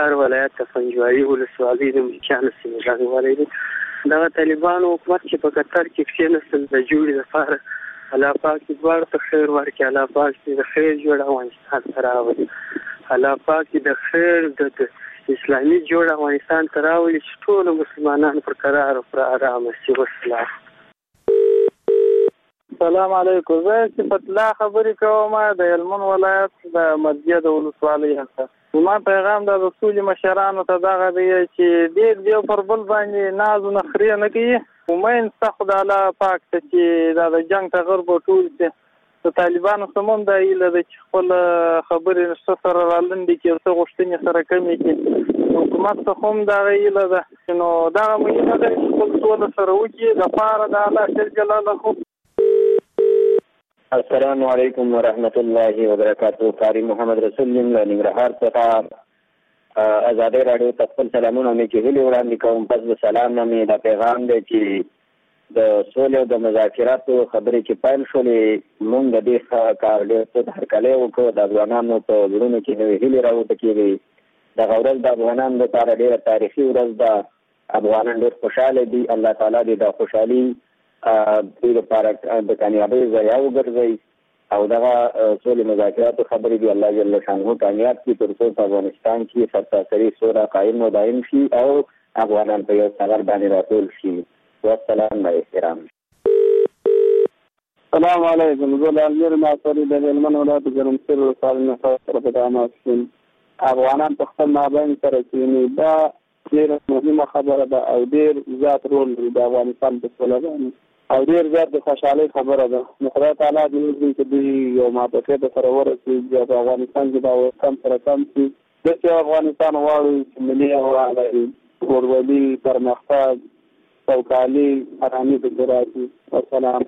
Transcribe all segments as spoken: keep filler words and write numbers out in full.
هر ولایت ته پنجوایي ولسوالۍ د ملکیانو سیمې ځانګړی دی. دغه طالبانو حکومت چې په قطر کې کېناستل د جوړې لپاره الله پاک دې دواړو ته خیر ورکړي. الله پاک دې د خیر جوړ افغانستان ته راولي. الله پاک دې د خیر د اسلامي جوړ افغانستان ته راولي چې ټول مسلمانان پر قرار او پر آرامه شي. والسلام. السلام علیکم. زه صفت الله خبرې کوم د هلمند ولایت د مسجد ولسوالۍ څخه. ما پیغام د رسول مشرانو ته دغه دی چې ډېر دیو پر بل باندې ناز او نخرې نه کوي. ومن څخه د الله پاک ته چې دا د جنگ ته غرب ټول چې د طالبانو سمون د ایله د خپل خبرې نشته سره رالندې کې څه غوښتنې سره کمی کې حکومت ته هم دا ایله ده نو دا مهمه ده چې خپل ټول سره وکړي د پاره د الله جل جلاله. السلام علیکم ورحمت الله وبرکاتہ. قاری محمد رسول یم له ننګرهار څخه ازادي رادیو ته خپل سلامونه مې چې هیله وړاندې کوم. پس د سلام نه مې دا پیغام دی چې د سولې او د مذاکراتو خبرې چې پیل شولې موږ د دې کار ډېر څه هرکلی وکړو. د افغانانو په زړونو کې نوې هیلې راوټکېږي. دغه ورځ د افغانانو لپاره ډېره تاریخي ورځ ده. افغانان ډېر خوشحاله دي. الله تعالی دې د خوشحالي دوی لپاره د کامیابۍ ځای وګرځوي او دغه سولې مذاکراتو خبرې دي الله جل شانه کامیاب کړي تر څو په افغانستان کې سرتاسري سوله قایم او دایم شي او افغانان په یو څغر باندې راټول شي. والسلام با احترام. السلام علیکم. زه د المیر ناصري د هلمند ولایت ګرمسیر ولسوالۍ نه سره په تماس یم. افغانان په خپل مابین سره کېني. دا ډېره مهمه خبره ده او ډېر زیات رول لري د افغانستان په سوله باندې او ډېر زیات د خوشحالۍ خبره ده. نو خدای تعالی دې وکړي چې دوی یو موافقې ته سره ورسېږي په افغانستان کې دا کم سره کم شي. داسې افغانستان غواړو چې ملي هوا لري، ورورولي، پرمختګ، سوکالي، ارامي پکې راشي. والسلام.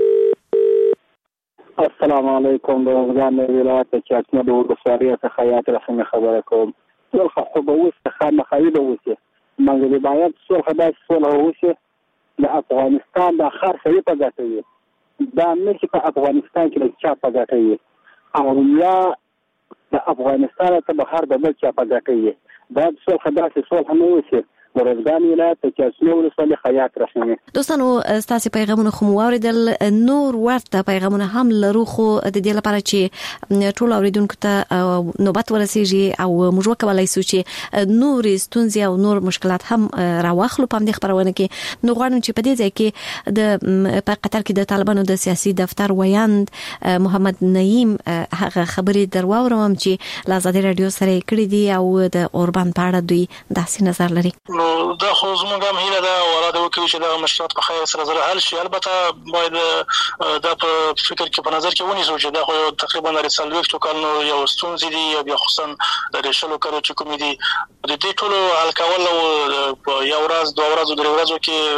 السلام علیکم. د افغان ولایت چې د ولسوالۍ څخه یاد رسمي خبره کوم. صلح خو به اوس خامخا به وشي. موږ باید صلح داسې صلح وشي د افغانستان د هر سړي په ګټه وي. دا نه چې په افغانستان کې د چا په ګټه وي او یا د افغانستان ته بهر د بل چا په ګټه وي. دا صلح داسې صلح نه وشي. ورزګان ولایت چې اسنو ولسوالۍ خیاط رسمي. دوستانو ستاسو پیغامونه خو واوریدل. نور ورته پیغامونه هم لرو خو د دې لپاره چې ټول اوریدونکو ته نوبت ورسیږي او موږ وکولای شو چې نور ستونزې او نور مشکلات هم راوخلو په دې خبرونه کې. نو غواړم چې په دې ځای کې د په قطر کې د طالبانو د سیاسي دفتر ویاند محمد نعیم هغه خبرې درواورم چې لازادي رادیو سره کړې دي او د اوربان په اړه دوی داسې نظر لري. نو دا خو زموږ هم هیله ده او اراده وکړو چې دا مشکلات په خیر سره سره حل شي. البته باید دا په فکر کې په نظر کې ونیسو چې دا خو تقریبا د څلوېښتو کلونو یو ستونزې دي او بیا خصوصا د شلو کلو چې کومې دي د دې ټولو حل کول او یو ورځ دوه ورځې درې ورځې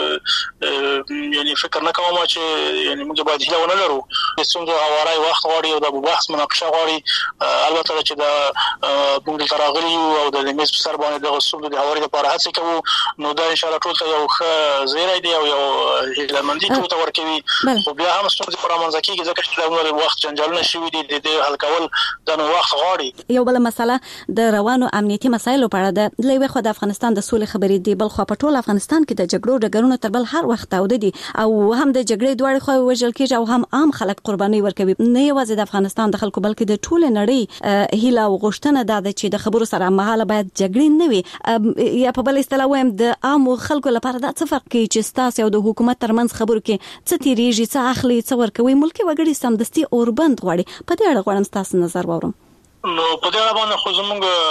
کې یعنی فکر نه کوم چې یعنی موږ باید هیله ونه لرو. څنګه هوارای وخت غواړي او د بحث مناقشه غواړي. البته چې دا موږ تراغلي او د میز په سر باندې د غوښتنو د هواري لپاره هڅه کوو. نو دا ان شاء الله ټول ته یو ښه زیری دی او یو هیلمندي ټول ته ورکوي. خو بیا هم ستونزې پر منځ کېږي ځکه چې د وخت جنجالونه شوي دي د دې حل کول د نو وخت غواړي. یو بل مسله د روانو امنیتي مسایلو په اړه ده. لوی خو د افغانستان د سولې خبرې دی، بل خو په ټول افغانستان کې د جګړو ډګرونه تر بل هر وخت تاوده دي او هم د جګړې دوړې خو وژل کېږي او هم عام خلک قرباني ورکوي. نه یوازې د افغانستان د خلکو بلکې د ټول نړۍ هیله او غوښتنه ده چې د خبرو سره مهاله باید جګړې نه وي. یا په بل اصطلاح وایم د عام خلکو لپاره دا څه فرق کوي چې تاسو او د حکومت ترمنځ خبرو کې څه تیریږي، څه اخلي، څه ورکوي. ملکی وګړي سمدستي اوربند غواړي. په دې اړه غواړم تاسو نظر واورم. نو په دې اړه باندې خو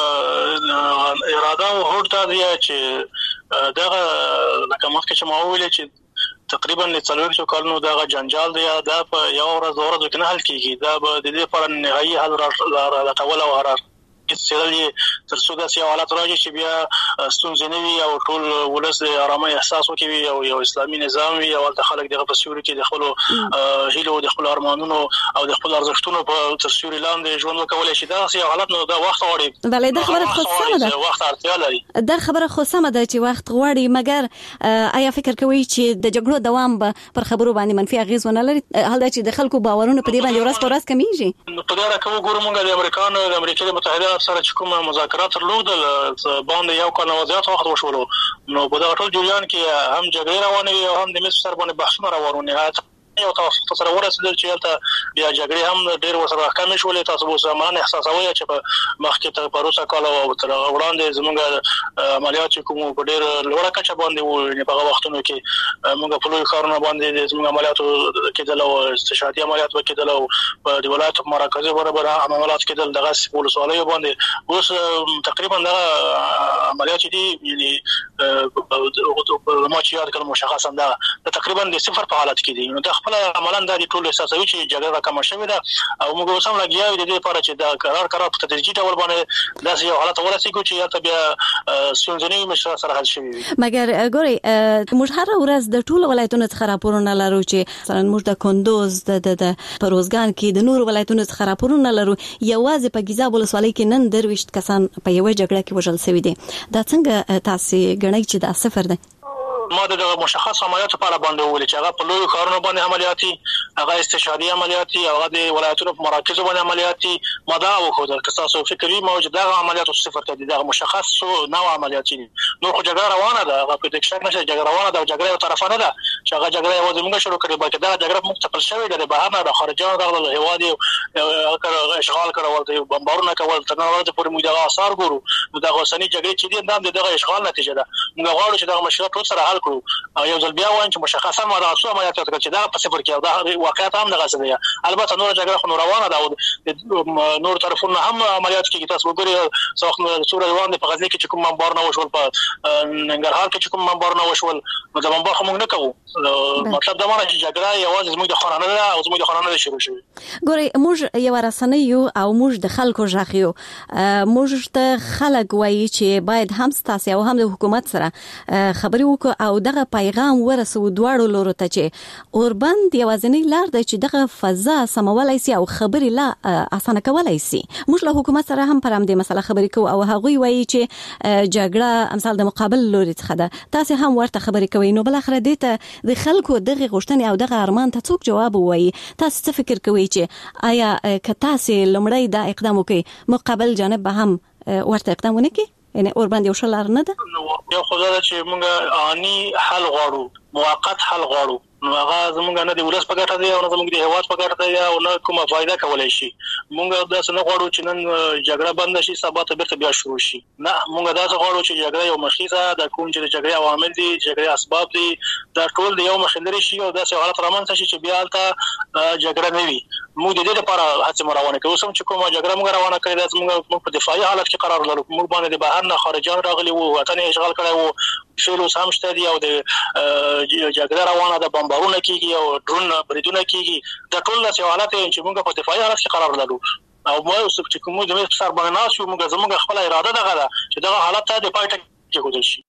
زموږ اراده او هوډ دا دی چې دغه لکه مخکې چې ما وویل چې تقریبا څلوېښتو کلونو دغه جنجال دی دا په یو ورځ دوه ورځو کې نه حل کېږي. دا به د دې لپاره نهایي حل راټول او حرار چې تر څو داسې حالات راځي چې بیا ستونزې نه وي او ټول ولس د ارامۍ احساس وکوي او یو اسلامي نظام وي او د خلک دغه په سیوري کې د خپلو هیلو د خپلو ارمانونو او د خپلو ارزښتونو په تر سیوري لاندې ژوند وکولی شي. داسې حالات نو دا وخت غواړي. بله دا خبره خو سمه ده. وخت اړتیا لري. دا خبره خو سمه ده چې وخت غواړي، مګر آیا فکر کوئ چې د جګړو دوام به پر خبرو باندې منفي اغیز ونه لري؟ حال دا چې د خلکو باورونه په دې باندې ورځ په ورځ کمیږي. په دې اړه که وګورو موږ د امریکا د امریکا متحده عملیات سره چې کوم مذاکرات درلودل باندې یو کال وضعیت وخت وشولو نو په دا ټول جریان کې هم جګړې روانې او هم د مصر سره باندې بحثونه روانو نهایت یو توافق سره ورسېدل چې هلته بیا جګړې هم ډېر ورسره کمې شولې. تاسو به اوس زمان احساسوئ چې په مخکې تر پروسه کال او تر وړاندې زموږ عملیات چې کوم په ډېر لوړه کچه باندې وو په هغه وختونو کې موږ په لوی ښارونو باندې زموږ عملیات کېدل او استشهادي عملیات کېدل او په د ولایت مرکزي برابر عملیات کېدل دغه ولسوالیو باندې اوس تقریبا دغه عملیات دي یعنی ما چې یاد کړم مشخصا دا تقریبا د صفر په حالت کې دي. نو دا خپل عملاً د دې ټول احساسوي چې جګړه راکمه شوې ده او موږ اوس هم لګیا یو د دې لپاره چې دا قرار قرار په تدریجي ډول باندې داسې یو حالت ورسېږو چې هلته بیا ستونزې مشر سره حل شوي وي. مګر ګورئ موږ هره ورځ د ټولو ولایتونو څخه راپورونه لرو چې مثلا موږ د کندوز د د په روزګان کې د نورو ولایتونو څخه راپورونه لرو یوازې په ګیزاب ولسوالۍ کې نن درویشت کسان په یوه جګړه کې وژل شوي دي. دا څنګه تاسو ګڼئ چې دا صفر دی؟ ما د مشخص عملیاتو په اړه باندې وویل چې هغه په لویو ښارونو باندې عملیاتي هغه استشهادي عملیاتي هغه د ولایتونو په مراکزو باندې عملیاتي ما دا وښودل که تاسو فکر وي موجود دغه عملیاتو صفر ته دي دغه مشخص نوع عملیاتي دي. نور خو جګړه روانه ده هغه په دې شک نشته جګړه روانه ده او جګړه یو طرفه نه ده چې هغه جګړه یوازې موږ شروع کړې بلکې دا جګړه موږ ته پل شوې ده د بهر نه د خارجيانو دغه هیواد یو اشغال کول ته بمبارونه کول تر نن ورځې پورې موږ دغه آثار ګورو. نو دغه اوسنۍ جګړې چې دي دا دغه اشغال نتیجه ده. موږ غواړو چې دغه مشکلات ټول سره حل کړو او یو ځل بیا وایم چې مشخصا ما دا څو عملیات وکړ چې دا په صفر کې دا واقعیت هم دغه څه دی. البته نور جګړه خو روانه ده او نور طرفونه هم عملیات کوي. تاسو وګورئ څو سوره روان دي په غزنی کې چې کوم بمبارونه وشول په ننګرهار کې چې کوم بمبارونه وشول نو د بمبار خو موږ نه کوو. مطلب دا معنی چې جګړه یوازې زموږ د خانانه ده او زموږ د خانانه شروع شوه. ګورئ موږ یو رسنۍ یو او موږ د خلکو ژغ یو موږ ته خلک وایي چې باید هم ستاسو او هم د حکومت سره خبرې وکړو او دغه پیغام ورسو دواړو لورو ته چې اوربند یوازینی لار دی چې دغه فضا سمولای شي او خبرې لا اسانه کولای شي. موږ له حکومت سره هم پر همدې مسله خبرې کوو او هغوی وایي چې جګړه امثال د مقابل لوري څخه ده. تاسو هم ورته خبرې کوئ نو بل اخر دې ته د خلکو دغه غوښتنې او دغه ارمان ته څوک جواب وایي؟ تاسو څه فکر کوئ چې آیا که تاسو لمړی دا اقدام وکړئ مقابل جانب به هم ورته اقدام ونه کړي؟ یعنی اوربند یو شلار نه ده یو خو دا چې موږ آنی حل غواړو موقت حل غواړو نو هغه زموږ نه د ولس په ګټه دی او نه زموږ د هیواد په ګټه دی او نه کومه فائدہ کولای شي. موږ دا څنګه غواړو چې نن جګړه بند شي سبا ته بیرته بیا شروع شي. نه موږ دا څنګه غواړو چې جګړه یو مخیزه د کوم چې د جګړې عوامل دي جګړې اسباب دي دا ټول د یو مخندري شي او دا څه حالت رامنځته شي چې بیا البته جګړه نه وي. موږ د دې لپاره هڅه روانه کوو سم چې کومه جګړه موږ روانه کړې ده موږ په دفاعي حالت کې قرار لرو. موږ باندې د بهر نه خارجيان راغلي وو وطن اشغال کړی وو فعل سم شته دي او د جګړه روانه ده بمبارونه کیږي او ډرون بریدونه کیږي دا ټول څه حالات چې موږ په دفاعي حالت کې قرار لرو او موږ چې کوم د مې سر باندې ناس یو موږ زموږ خپل اراده ده غواړه چې دا حالت ته د پای ټک کې ودل شي.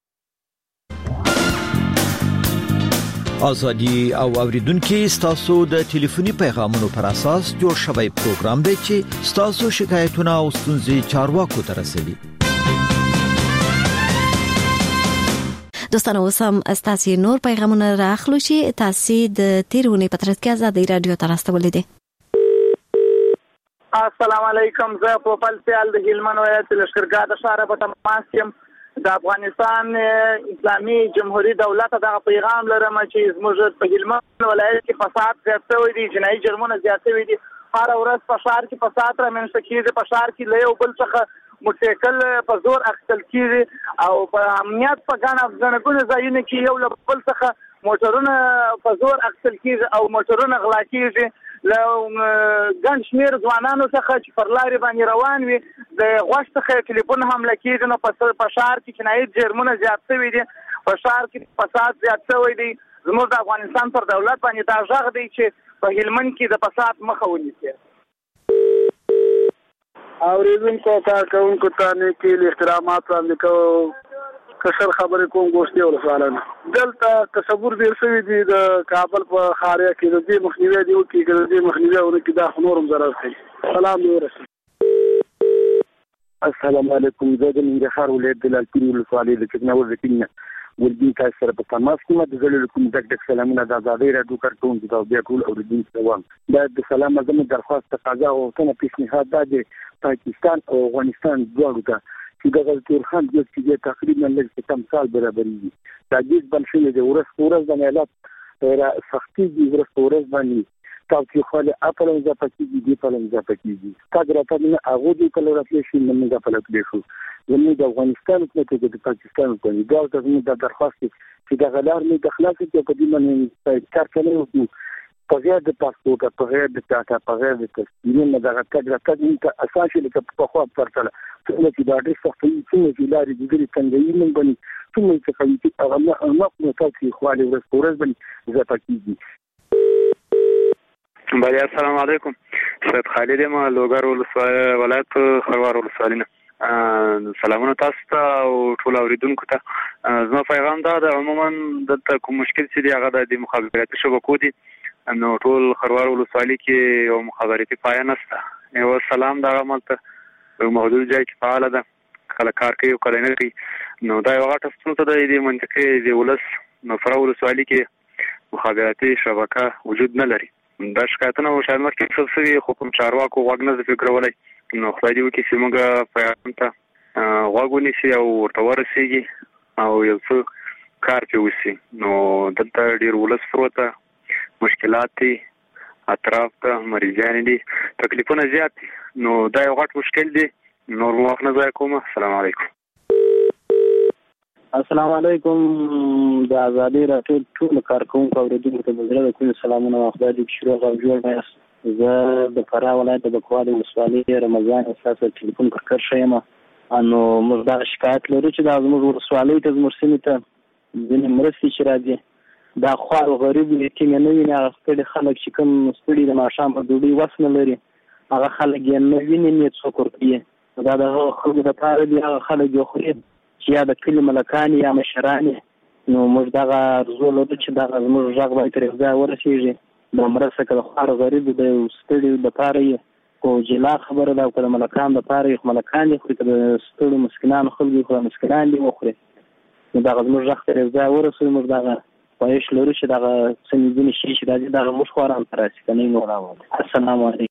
ازادي او اوریدونکو ستاسو د ټلیفوني پیغامونو پر اساس جوړ شوی پروګرام دی چې ستاسو شکایتونه او ستونزې چارواکو ته رسوي. دوستانو اوسم ستاسو نور پیغامونه راخلو چې تاسو د تیرونی پترت کې ازادي رادیو ته راستولې دي. السلام علیکم زه په پلسیال د هلمند ولایت لشکرګاه د شهر په تماس یم د افغانستان اسلامي جمهوریت دولت دغه پیغام لرم چې زموږ په هلمند ولایت کې فساد زیات شوی دی جنایي جرمونه زیات شوی دي هر ورځ په ښار کې فساد رامنځته کیږي په ښار کې له یو بل څخه موټرسایکل په زور اخیستل کیږي او په امنیت په ګڼه ګڼه ځایونو کې یو له بل څخه موټرونه په زور اخیستل کیږي او موټرونه غلا کیږي له ګڼ شمېر ځوانانو څخه چې پر لارې باندې روان وي د غوښ څخه ټلیفون حمله کیږي نو په ښار کې جنایي جرمونه زیات شوي دي په ښار کې فساد زیات شوی دی. زموږ د افغانستان پر دولت باندې دا غږ دی چې په هلمند کې د فساد مخه ونیسي. اوریدونکو کارکوونکو ته نیکي احترامات وړاندې کوم. کشر خبرې کوم ګوشتي ولسوالانه دلته تصور ډیر شوی دی د کابل په خاریا کې د دې مخنیوي دی او کې د دې مخنیوي ونه کې دا نورم ضرر کوي. سلام دی ورسې. السلام علیکم زه د ننګرهار ولایت د لالپورې ولسوالۍ د چکناور د کینه ولدي تاسو سره په تماس کې ما د زړه کوم دک دک سلامونه د آزادۍ راډیو کارتون د بیا ټول اوریدونکو ته وایم دا د سلام اعظم درخواست تقاضا او څنګه پیشنهاد د پاکستان او افغانستان دواړو ته چې د غلطور خان د چې تقریبا لږ کم سال برابرې دا د بلشي د ورس ورس د ملت را سختي د ورس ورس باندې تاسو خو له خپل ځپکې دي په لږ ځپکې دي کاغره په نه هغه د کلو راتلې شي موږ په لږ دی شو زموږ د افغانستان په کې د پاکستان په کې دا د زموږ د درخواست چې د غلار نه د خلاص کې په دې باندې کار کوي او په غیر د پاسپورت په غیر د ټاکا په غیر د تصدیق نه دغه کاغره کډه اساسي لکه په خو پرتله څنګه چې دا ډېر سخت څنګه چې لارې د دې څنګه یې من باندې څنګه چې کوي هغه نه نو تاسو خو له ورځ ورځ باندې ځپکې دي. بله السلام علیکم سید خالد ما لوګر ولایت خروار ولسوالۍ نه سلامونه تاسو ته او ټول اوریدونکو ته زما پیغام دا د عموما دلته کوم مشکل چې دی هغه د مخابراتي شبکو دي نو ټول خروار ولسوالۍ کې یو مخابراتي پایه نشته یو سلام دا عملته یو محدود ځای کې فعال ده کله کار کوي او کله نه کوي نو دا یو غټه ستونزه ده د منطقې د ولس نو خروار ولسوالۍ کې مخابراتي شبکه وجود نه لري دا شکایتونه او شاید مخکې څه څه خو کوم چارواکو غوږ نه فکرولای نو خدای دې وکړي چې موږ پیغام ته غوږ ونیسي او ورته ورسېږي او یو څه کار پرې وشي نو دلته ډېر ولس پروت ده مشکلات دي اطراف ته مریضان دي تکلیفونه زیات دي نو دا یو غټ مشکل دی نور وخت نه ځای کوم السلام علیکم السلام علیکم د آزادۍ راډیو ټول کارکونکو اوریدونکو ته د زړه کوم سلامونه خدای دې شروع او جوړ وایست زه د فراه ولایت د بکوالي ولسوالۍ رمضان اساسه ټلیفون پر کار شوم انو موږ دا شکایت لرو چې د زموږ ولسوالۍ ته زموږ سیمې ته ځینې مرستې چې راځي دا خوار غریب یتیم نه ویني هغه ستړي خلک چې کوم ستړي د ماښام په ډوډۍ وس نه لري هغه خلک یې نه ویني نه څوک ورکوي دا د خلکو دپاره دي هغه خلک یې خوري چې یا د کلي ملکان یا مشران نو موږ دغه ارزو لرو چې دغه زموږ غږ باید تر ځای ورسېږي د مرسته که د خوار غریب د ستړي دپاره یې خو جلا خبره ده او که د ملکان دپاره یې خو ملکان دي خوري که د ستړو مسکینانو خلکو یې خو د مسکینان دي وخوري نو دغه زموږ غږ تر ځای ورسوي موږ دغه خواهش لرو چې دغه څه ځینې شي چې راځي دغه موږ خو ارام ته راسي که نه نو راوړي السلام علیکم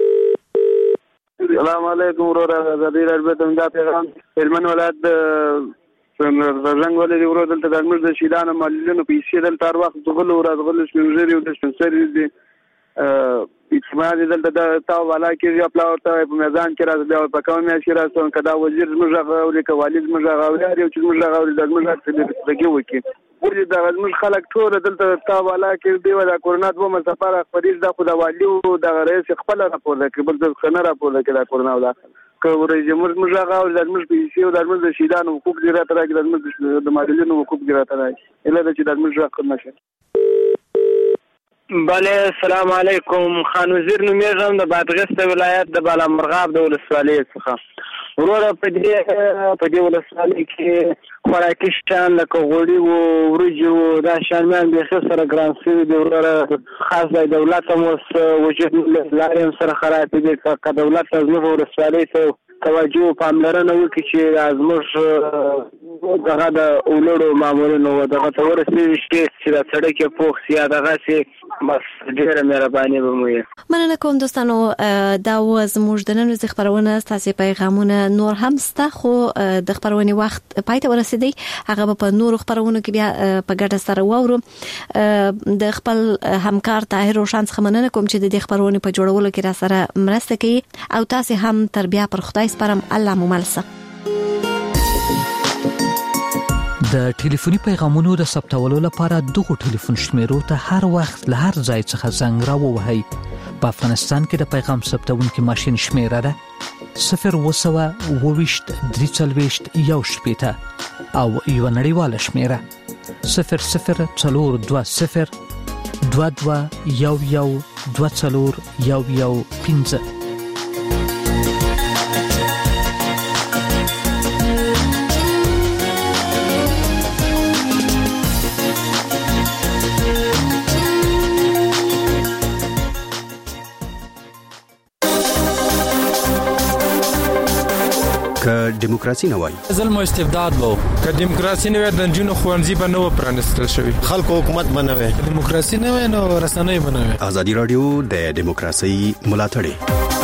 السلام علیکم وروره آزادۍ راډیو ته دا پیغام هلمند ولایت د زنګ ولې ورو دلته د موږ د شیدانو مالونو پیسې دلته هر وخت غلو ورځ غلو شمېرې او د سپنسري دي اجتماع دلته د تاو والا کې خپل ورته په میدان کې راځي او په کومه کې راځي کدا وزیر زموږ غوړي کوالي زموږ غوړي او چې زموږ غوړي د زموږ دغه وکي ولې دا زموږ خلک ټول دلته تاو والا کې دی ولا کورونا دوه مسافر خبرې د خو د والي او د رئیس خپل راپور ده بل د خنه راپور ده د کورونا ولا کوي جمهور موږ غوړي د موږ پیسې او د موږ د شیدانو حقوق دی راته راځي د موږ د مالونو حقوق دی راته راځي اله د چې د موږ حق نشه. بله السلام علیکم خان وزیر نومیږم د بادغیس ولایت د بالامرغاب د ولسوالۍ څخه وروره په دې په دې ولسوالۍ کې خوراکي شیان لکه غوړي او وریجې او دا شیان بیخي سره ګران شوي دي وروره خاص د دولت هم اوس وجود لارې هم سره خرابې دي که دولت زموږ ولسوالۍ ته توجه او پاملرنه وکړي چې زموږ دغه د اولړو مامورینو دغه ته ورسېږي چې دا سړک یې پوخ سي یا دغسې بس ډېره مهرباني به مو وي. مننه کوم دوستانو دا و زموږ د نن ورځې خپرونه ستاسې پیغامونه نور هم سته خو د خپرونې وخت پای ته ورسېدی هغه به په نورو خپرونو کې بیا په ګډه سره واورو د خپل همکار طاهر روشن څخه مننه کوم چې د دې خپرونې په جوړولو کې را سره مرسته کوي او تاسې هم تر بیا پر خدای سپارم الله مو مل شه. د ټلیفوني پیغامونو د ثبتولو لپاره دغه ټلیفون شمیرو ته هر وخت له هر ځای څخه زنګ راووهئ. په افغانستان کې د پیغام ثبتونکي ماشین شمیره ده صفر وسوه اوويشت درې څلوېښت یو شپېته او یو نړیواله شمیره صفر صفر څلور دوه صفر دوه دوه یو یو دوه څلور یو یو پنځه. که دیموکراسي نه وای ظلم او استبداد وو که دیموکراسي نه وای د جنونو خوانزي به نو پرانستل شوی خلکو حکومت بنوي دیموکراسي نه وای نو رسنۍ بنوي ازادي رادیو د دیموکراسي ملاتړ